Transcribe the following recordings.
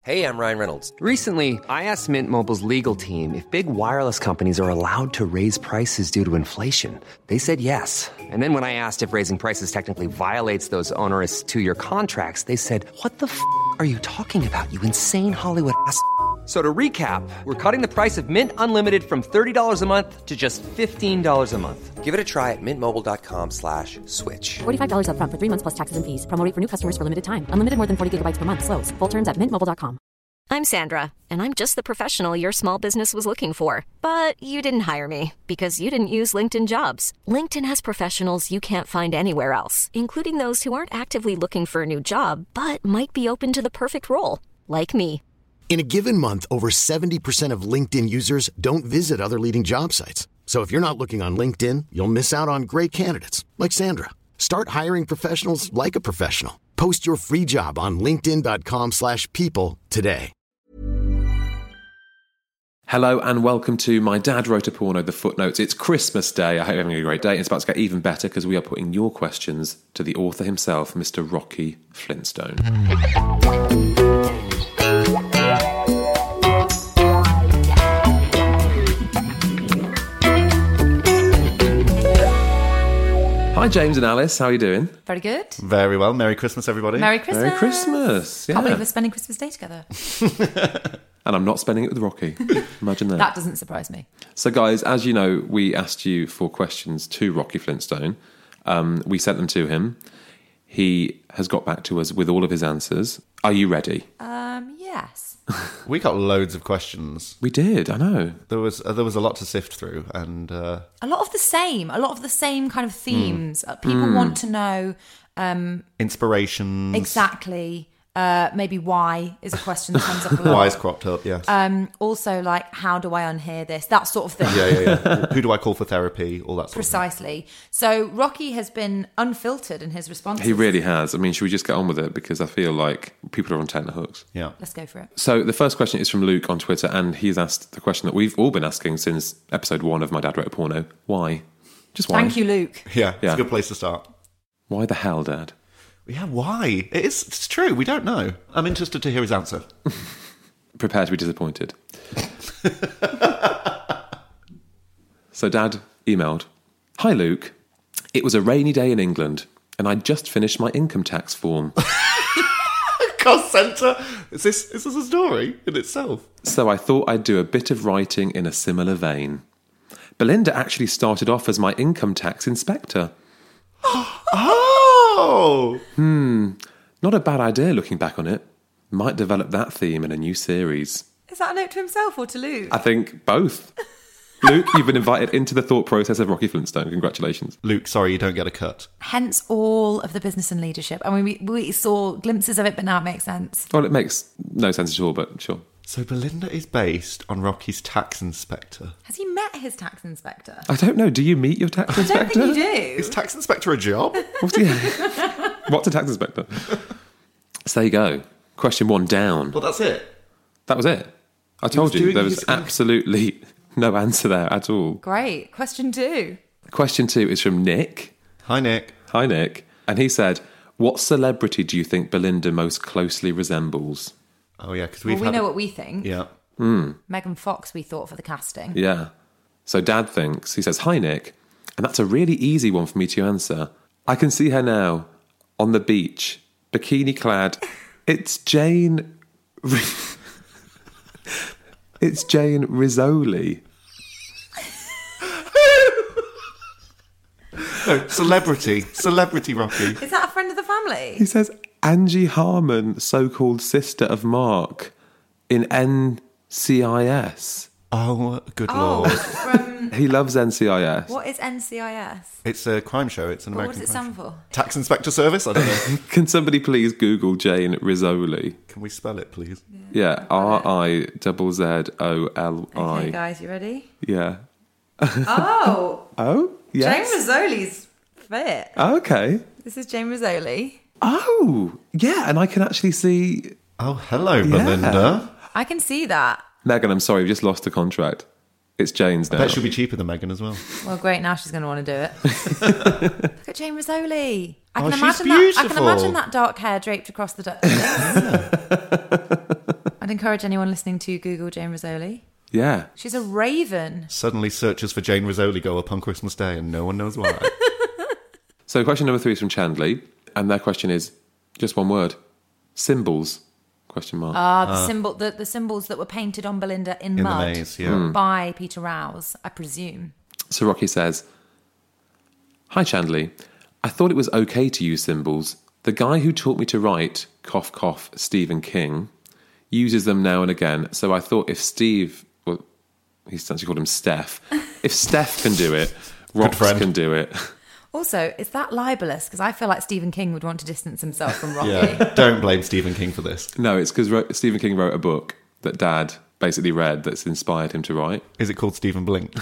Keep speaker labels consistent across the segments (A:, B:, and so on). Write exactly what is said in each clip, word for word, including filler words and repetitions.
A: Hey, I'm Ryan Reynolds.
B: Recently, I asked Mint Mobile's legal team if big wireless companies are allowed to raise prices due to inflation. They said yes. And then when I asked if raising prices technically violates those onerous two-year contracts, they said, what the f*** are you talking about, you insane Hollywood ass f- So to recap, we're cutting the price of Mint Unlimited from thirty dollars a month to just fifteen dollars a month.
A: Give it a try at mintmobile.com slash switch.
C: forty-five dollars up front for three months plus taxes and fees. Promo rate for new customers for limited time. Unlimited more than forty gigabytes per month. Slows full terms at mint mobile dot com.
D: I'm Sandra, and I'm just the professional your small business was looking for. But you didn't hire me because you didn't use LinkedIn Jobs. LinkedIn has professionals you can't find anywhere else, including those who aren't actively looking for a new job, but might be open to the perfect role, like me.
E: In a given month, over seventy percent of LinkedIn users don't visit other leading job sites. So if you're not looking on LinkedIn, you'll miss out on great candidates like Sandra. Start hiring professionals like a professional. Post your free job on linkedin.com slash people today.
F: Hello and welcome to My Dad Wrote a Porno, The Footnotes. It's Christmas Day. I hope you're having a great day. It's about to get even better because we are putting your questions to the author himself, Mister Rocky Flintstone. Hi James and Alice, how are you doing?
G: Very good.
H: Very well. Merry Christmas, everybody.
G: Merry Christmas.
F: Merry Christmas. Yeah.
G: Can't believe we're spending Christmas Day together.
F: And I'm not spending it with Rocky. Imagine that.
G: That doesn't surprise me.
F: So guys, as you know, we asked you for questions to Rocky Flintstone. Um, we sent them to him. He has got back to us with all of his answers. Are you ready?
G: Um, yes.
H: We got loads of questions.
F: We did, I know.
H: There was uh, there was a lot to sift through, and uh...
G: a lot of the same. A lot of the same kind of themes. Mm. People mm. want to know um,
H: inspirations.
G: Exactly. Uh, maybe why is a question that comes up a lot.
H: Why is cropped up, yes.
G: Um, also, like, how do I unhear this? That sort of thing.
H: Yeah, yeah, yeah. Who do I call for therapy? All that sort
G: Precisely.
H: of thing.
G: So Rocky has been unfiltered in his responses.
F: He really has. I mean, should we just get on with it? Because I feel like people are on tenterhooks.
H: Yeah.
G: Let's go for it.
F: So the first question is from Luke on Twitter, and he's asked the question that we've all been asking since episode one of My Dad Wrote a Porno. Why? Just why?
G: Thank you, Luke.
H: Yeah, it's
F: yeah.
H: a good place to start.
F: Why the hell, Dad?
H: Yeah, why? It is, it's true, we don't know. I'm interested to hear his answer.
F: Prepare to be disappointed. So Dad emailed, Hi Luke, it was a rainy day in England and I'd just finished my income tax form.
H: Cost centre? Is this, is this a story in itself?
F: So I thought I'd do a bit of writing in a similar vein. Belinda actually started off as my income tax inspector.
H: Oh!
F: Hmm, not a bad idea looking back on it. Might develop that theme in a new series.
G: Is that a note to himself or to Luke?
F: I think both. Luke, you've been invited into the thought process of Rocky Flintstone. Congratulations.
H: Luke, sorry you don't get a cut.
G: Hence all of the business and leadership. I mean, we, we saw glimpses of it, but now it makes sense.
F: Well, it makes no sense at all, but sure.
H: So Belinda is based on Rocky's tax inspector.
G: Has he met his tax inspector?
F: I don't know. Do you meet your tax inspector?
G: I don't think you do.
H: Is tax inspector a job?
F: What's, yeah. What's a tax inspector? So there you go. Question one down.
H: Well, that's it.
F: That was it. I told you there was absolutely no answer there at all.
G: Great. Question two.
F: Question two is from Nick.
H: Hi, Nick.
F: Hi, Nick. And he said, what celebrity do you think Belinda most closely resembles?
H: Oh, yeah, because we've
G: well, we
H: had
G: know
H: a...
G: what we think.
H: Yeah.
F: Mm.
G: Megan Fox, we thought, for the casting.
F: Yeah. So Dad thinks, he says, Hi, Nick. And that's a really easy one for me to answer. I can see her now on the beach, bikini clad. It's Jane... It's Jane Rizzoli.
H: No, celebrity. Celebrity, Rocky.
G: Is that a friend of the family?
F: He says, Angie Harmon, so-called sister of Mark, in N C I S.
H: Oh, good
G: oh,
H: lord.
G: From...
F: He loves N C I S.
G: What is N C I S?
H: It's a crime show. It's an
G: what
H: American
G: What does it
H: crime
G: stand
H: show.
G: for?
H: Tax Inspector Service? I don't know.
F: Can somebody please Google Jane Rizzoli?
H: Can we spell it, please?
F: Yeah, yeah R I Z Z O L I.
G: Okay, guys, you ready?
F: Yeah.
G: Oh.
F: Oh? Yes.
G: Jane Rizzoli's fit.
F: Oh, okay.
G: This is Jane Rizzoli.
F: Oh, yeah, and I can actually see...
H: Oh, hello, Belinda.
F: Yeah.
G: I can see that.
F: Megan, I'm sorry, we've just lost the contract. It's Jane's now.
H: I bet she'll be cheaper than Megan as well.
G: Well, great, now she's going to want to do it. Look at Jane Rizzoli. I can
H: oh,
G: imagine
H: she's beautiful.
G: that. I can imagine that dark hair draped across the. Du- I'd encourage anyone listening to Google Jane Rizzoli.
F: Yeah.
G: She's a raven.
H: Suddenly searches for Jane Rizzoli go up on Christmas Day and no one knows why.
F: So question number three is from Chandley, and their question is just one word: symbols? Question mark.
G: Ah, the symbol, the, the symbols that were painted on Belinda in,
H: In
G: mud
H: the maze, yeah.
G: by Peter Rouse, I presume.
F: So Rocky says, "Hi Chandley, I thought it was okay to use symbols. The guy who taught me to write, cough cough, Stephen King, uses them now and again. So I thought if Steve, well, he's actually called him Steph. If Steph can do it, Rox
H: friend.
F: can do it."
G: Also, is that libelous? Because I feel like Stephen King would want to distance himself from Rocky.
H: Yeah, don't blame Stephen King for this.
F: No, it's because Stephen King wrote a book that Dad basically read that's inspired him to write.
H: Is it called Stephen Blink?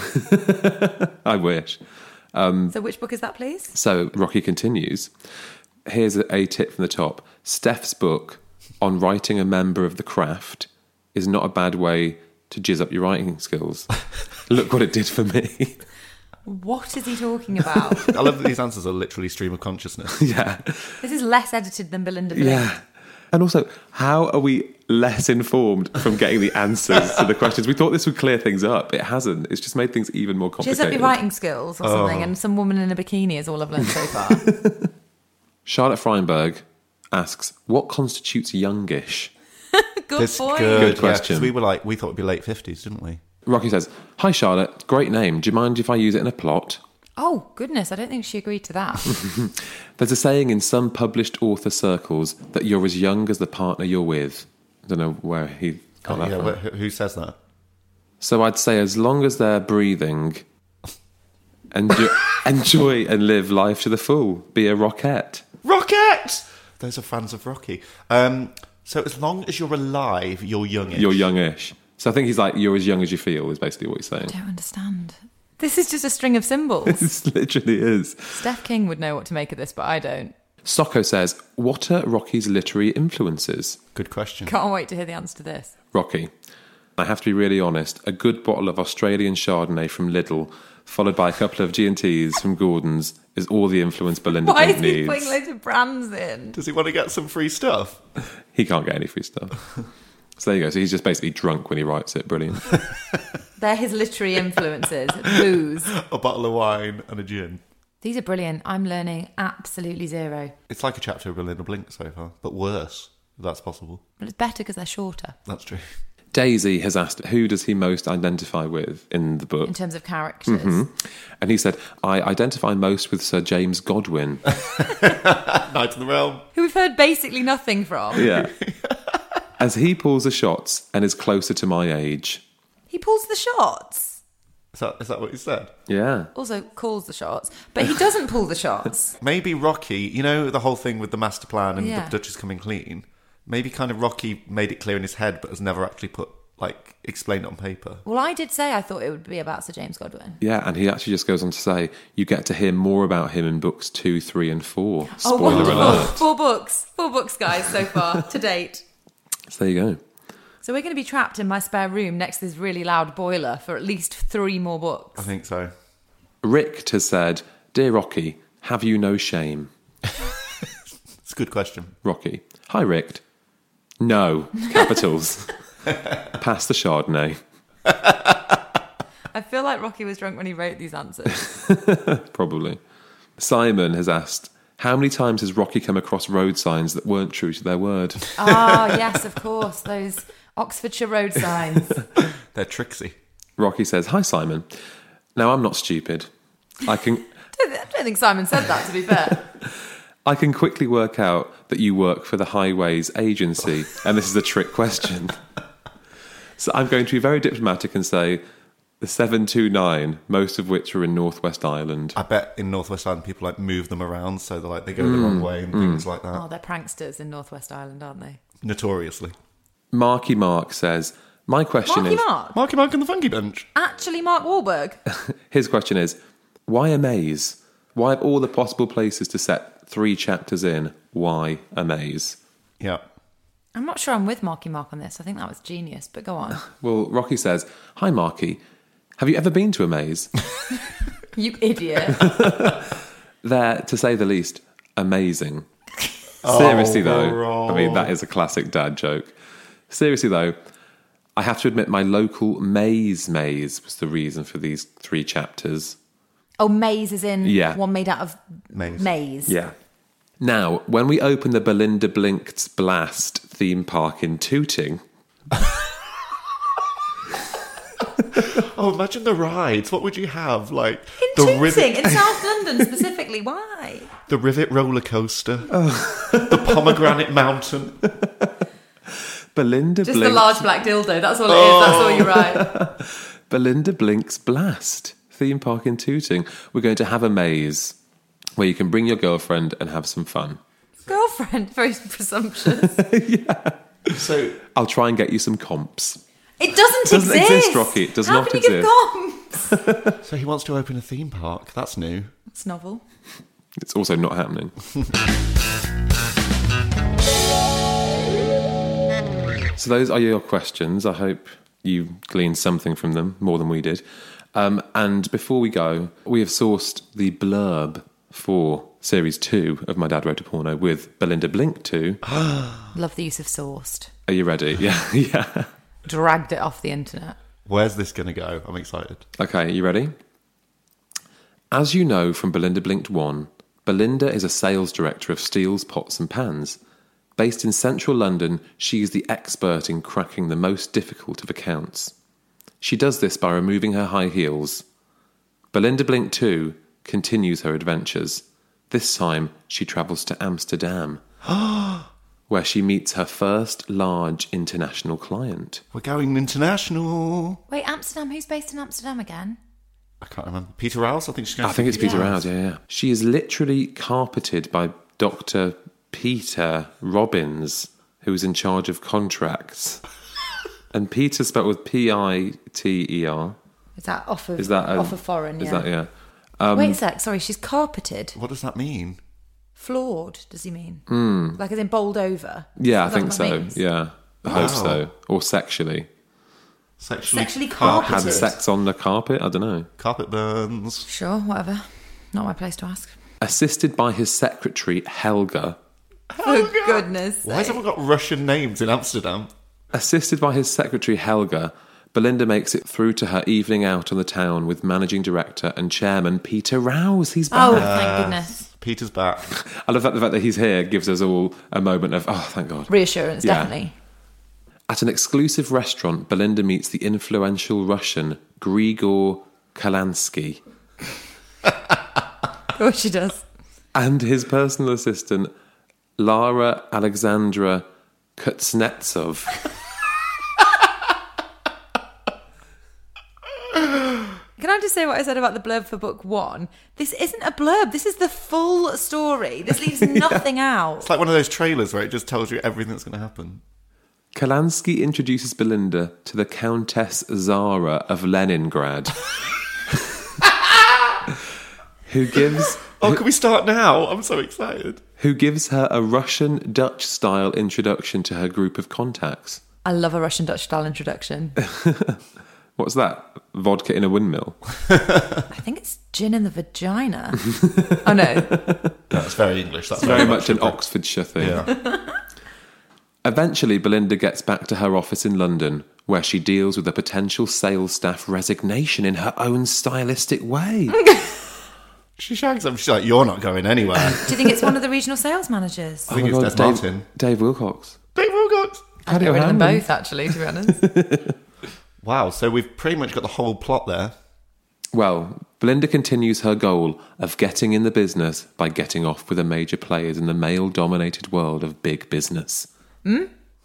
F: I wish.
G: So which book is that, please?
F: So Rocky continues. Here's a, a tip from the top. Steph's book on writing a member of the craft is not a bad way to jizz up your writing skills. Look what it did for me.
G: What is he talking about?
H: I love that these answers are literally stream of consciousness.
F: Yeah.
G: This is less edited than Belinda Blink.
F: Yeah. And also, how are we less informed from getting the answers to the questions? We thought this would clear things up. It hasn't. It's just made things even more
G: Jizz
F: complicated.
G: up your writing skills or something, and some woman in a bikini is all I've learned so far.
F: Charlotte Freinberg asks, what constitutes youngish?
G: Good
H: This-
G: point.
H: Good,
F: Good
H: yeah,
F: question.
H: 'cause we were like, we thought it'd be late fifties, didn't we?
F: Rocky says, "Hi Charlotte, great name. Do you mind if I use it in a plot?"
G: Oh, goodness, I don't think she agreed to that.
F: There's a saying in some published author circles that you're as young as the partner you're with. I don't know where he got that
H: yeah,
F: from.
H: wh- who says that?
F: So I'd say as long as they're breathing, enjoy, enjoy and live life to the full. Be a rockette.
H: Rocket! Those are fans of Rocky. Um, so as long as you're alive, you're youngish.
F: You're youngish. So I think he's like, you're as young as you feel, is basically what he's saying.
G: I don't understand. This is just a string of symbols.
F: It literally is.
G: Steph King would know what to make of this, but I don't.
F: Socko says, what are Rocky's literary influences?
H: Good question.
G: Can't wait to hear the answer to this.
F: Rocky, I have to be really honest, a good bottle of Australian Chardonnay from Lidl, followed by a couple of G and T's from Gordon's, is all the influence Belinda
G: Why
F: Blink
G: is he
F: needs.
G: putting loads of brands in?
H: Does he want to get some free stuff?
F: He can't get any free stuff. So there you go. So he's just basically drunk when he writes it. Brilliant.
G: They're his literary influences. Booze.
H: A bottle of wine and a gin.
G: These are brilliant. I'm learning absolutely zero.
H: It's like a chapter of Belinda Blink so far, but worse, if that's possible.
G: But it's better because they're shorter
H: That's true.
F: Daisy has asked, who does he most identify with in the book?
G: in terms of characters.
F: Mm-hmm. And he said, I identify most with Sir James Godwin.
H: Knight of the Realm.
G: Who we've heard basically nothing from.
F: Yeah. As he pulls the shots and is closer to my age.
G: He pulls the shots.
H: Is that, is that what he said?
F: Yeah.
G: Also calls the shots. But he doesn't pull the shots.
H: Maybe Rocky, you know the whole thing with the master plan and
G: Yeah.
H: the Duchess coming clean? Maybe kind of Rocky made it clear in his head but has never actually put, like, explained it on paper.
G: Well, I did say I thought it would be about Sir James Godwin.
F: Yeah, and he actually just goes on to say, you get to hear more about him in books two, three, and four.
G: Oh,
F: Spoiler
G: wonderful.
F: alert.
G: Four books. Four books, guys, so far, to date.
F: So there you go.
G: So we're going to be trapped in my spare room next to this really loud boiler for at least three more books.
H: I think so.
F: Rick has said, Dear Rocky, have you no shame?
H: It's a good question.
F: Rocky, hi Rick. No, capitals. Pass the Chardonnay.
G: I feel like Rocky was drunk when he wrote these answers.
F: Probably. Simon has asked, how many times has Rocky come across road signs that weren't true to their word?
G: Ah, yes, of course. Those Oxfordshire road signs.
H: They're tricksy.
F: Rocky says, hi Simon. Now I'm not stupid. I can
G: I don't think Simon said that, to be fair.
F: I can quickly work out that you work for the Highways Agency, and this is a trick question. So I'm going to be very diplomatic and say the seven two nine, most of which are in Northwest Ireland.
H: I bet in Northwest Ireland people like move them around so they like they go the wrong way and things like that.
G: Oh, they're pranksters in Northwest Ireland, aren't they?
H: Notoriously.
F: Marky Mark says, my question
G: Marky
F: is...
G: Mark?
H: Marky Mark and the Funky Bunch.
G: Actually, Mark Wahlberg.
F: His question is, why a maze? Why of all the possible places to set three chapters in, why a maze?
H: Yeah.
G: I'm not sure I'm with Marky Mark on this. I think that was genius, but go on.
F: Well, Rocky says, hi Marky, have you ever been to a maze?
G: You idiot.
F: They're, to say the least, amazing. Seriously, though,
H: wrong.
F: I mean, that is a classic dad joke. Seriously though, I have to admit my local maze maze was the reason for these three chapters.
G: Oh, maze is in
F: Yeah.
G: one made out of
H: Maze.
G: maize.
F: Yeah. Now, when we open the Belinda Blink's Blast theme park in Tooting...
H: Oh, imagine the rides. What would you have? Like
G: In
H: the
G: Tooting,
H: rivet,
G: in South London specifically. Why?
H: the rivet roller coaster, the pomegranate mountain.
F: Belinda
G: Just
F: Blink's...
G: the large black dildo. That's all it is. That's all you're right.
F: Belinda Blink's Blast theme park in Tooting. We're going to have a maze where you can bring your girlfriend and have some fun.
G: Girlfriend, very presumptuous.
H: So
F: I'll try and get you some comps.
G: It doesn't,
F: Doesn't
G: exist.
F: exist, Rocky. It does
G: How
F: not
G: can you
F: exist.
G: give comps?
H: So he wants to open a theme park. That's new.
G: It's novel.
F: It's also not happening. So those are your questions. I hope you gleaned something from them, more than we did. Um, and before we go, we have sourced the blurb for Series two of My Dad Wrote a Porno with Belinda Blink two.
G: Love the use of sourced.
F: Are you ready? Yeah, yeah.
G: Dragged it off the internet.
H: Where's this going to go? I'm excited.
F: Okay, you ready? As you know from Belinda Blinked one, Belinda is a sales director of Steele's Pots and Pans. Based in central London, she is the expert in cracking the most difficult of accounts. She does this by removing her high heels. Belinda Blink two continues her adventures. This time, she travels to Amsterdam, where she meets her first large international client.
H: We're going international.
G: Wait, Amsterdam? Who's based in Amsterdam again?
H: I can't remember. Peter Rouse? I think she's going
F: I
H: to
F: think it's Peter
H: Rouse.
F: Rouse, yeah, yeah. She is literally carpeted by Doctor Peter Robbins, who's in charge of contracts. And Peter spelled with P I T E R.
G: Is that off of,
F: Is that a,
G: off of foreign?
F: Is
G: yeah.
F: that, yeah. Um,
G: Wait a sec. Sorry, she's carpeted.
H: What does that mean?
G: Floored, does he mean? Mm. Like as in bowled over?
F: Yeah, I
G: Is that
F: think
G: what that
F: so.
G: means?
F: Yeah, I
H: Wow.
F: hope so. Or sexually.
H: Sexually,
G: Sexually
F: Had
G: carpeted.
F: sex on the carpet? I don't know.
H: Carpet burns.
G: Sure, whatever. Not my place to ask.
F: Assisted by his secretary, Helga.
G: For goodness
H: Why has
G: sake.
H: everyone got Russian names in Amsterdam?
F: Assisted by his secretary, Helga, Belinda makes it through to her evening out on the town with managing director and chairman Peter Rouse. He's back.
G: Oh, thank goodness.
H: Peter's back.
F: I love that the fact that he's here gives us all a moment of, oh, thank God.
G: Reassurance,
F: Yeah.
G: definitely.
F: At an exclusive restaurant, Belinda meets the influential Russian Grigor Kalansky
G: Of course she does.
F: and his personal assistant, Lara Alexandra Kuznetsov.
G: Can I just say what I said about the blurb for book one? This isn't a blurb. This is the full story. This leaves nothing out.
H: It's like one of those trailers where it just tells you everything that's going to happen.
F: Kalansky introduces Belinda to the Countess Zara of Leningrad, who gives
H: Oh, can we start now? I'm so excited.
F: who gives her a Russian Dutch style introduction to her group of contacts.
G: I love a Russian Dutch style introduction.
F: What's that? Vodka in a windmill?
G: I think it's gin in the vagina. Oh no.
H: That's very English. That's
F: Very much an Oxfordshire thing.
H: Yeah.
F: Eventually, Belinda gets back to her office in London, where she deals with a potential sales staff resignation in her own stylistic way.
H: She shags him. She's like, you're not going anywhere.
G: Do you think it's one of the regional sales managers?
H: I think
F: Oh my
H: it's
F: God,
H: Des
F: Dave,
H: Martin.
F: Dave Wilcox.
H: Dave Wilcox.
G: I'd get rid of them
F: Hanlon.
G: both, actually, to be honest.
H: Wow, so we've pretty much got the whole plot there.
F: Well, Belinda continues her goal of getting in the business by getting off with the major players in the male-dominated world of big business. Hmm?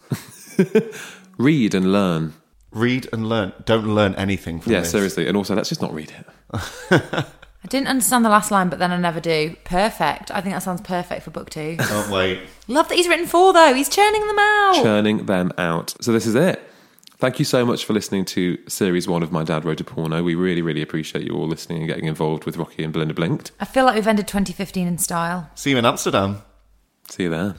F: Read and learn.
H: Read and learn. Don't learn anything from
F: Yeah,
H: this.
F: seriously. And also, let's just not read it.
G: I didn't understand the last line, but then I never do. Perfect. I think that sounds perfect for book two.
H: Can't wait.
G: Love that he's written four, though. He's churning them out.
F: Churning them out. So this is it. Thank you so much for listening to Series one of My Dad Wrote a Porno. We really, really appreciate you all listening and getting involved with Rocky and Belinda Blinked.
G: I feel like we've ended twenty fifteen in style.
H: See you in Amsterdam.
F: See you there.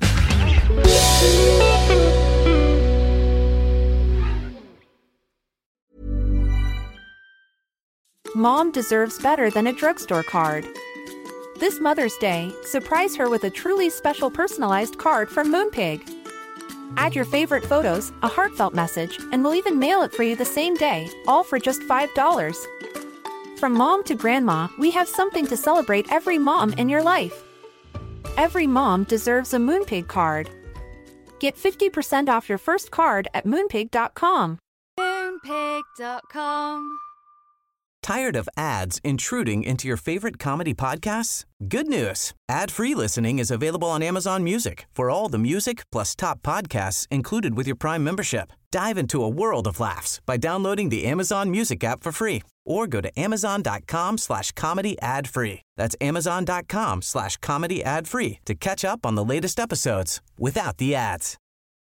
I: Mom deserves better than a drugstore card. This Mother's Day, surprise her with a truly special personalized card from Moonpig. Add your favorite photos, a heartfelt message, and we'll even mail it for you the same day, all for just five dollars. From mom to grandma, we have something to celebrate every mom in your life. Every mom deserves a Moonpig card. Get fifty percent off your first card at moonpig dot com.
J: moonpig dot com.
K: Tired of ads intruding into your favorite comedy podcasts? Good news. Ad-free listening is available on Amazon Music for all the music plus top podcasts included with your Prime membership. Dive into a world of laughs by downloading the Amazon Music app for free or go to amazon.com slash comedy ad free. That's amazon.com slash comedy ad free to catch up on the latest episodes without the ads.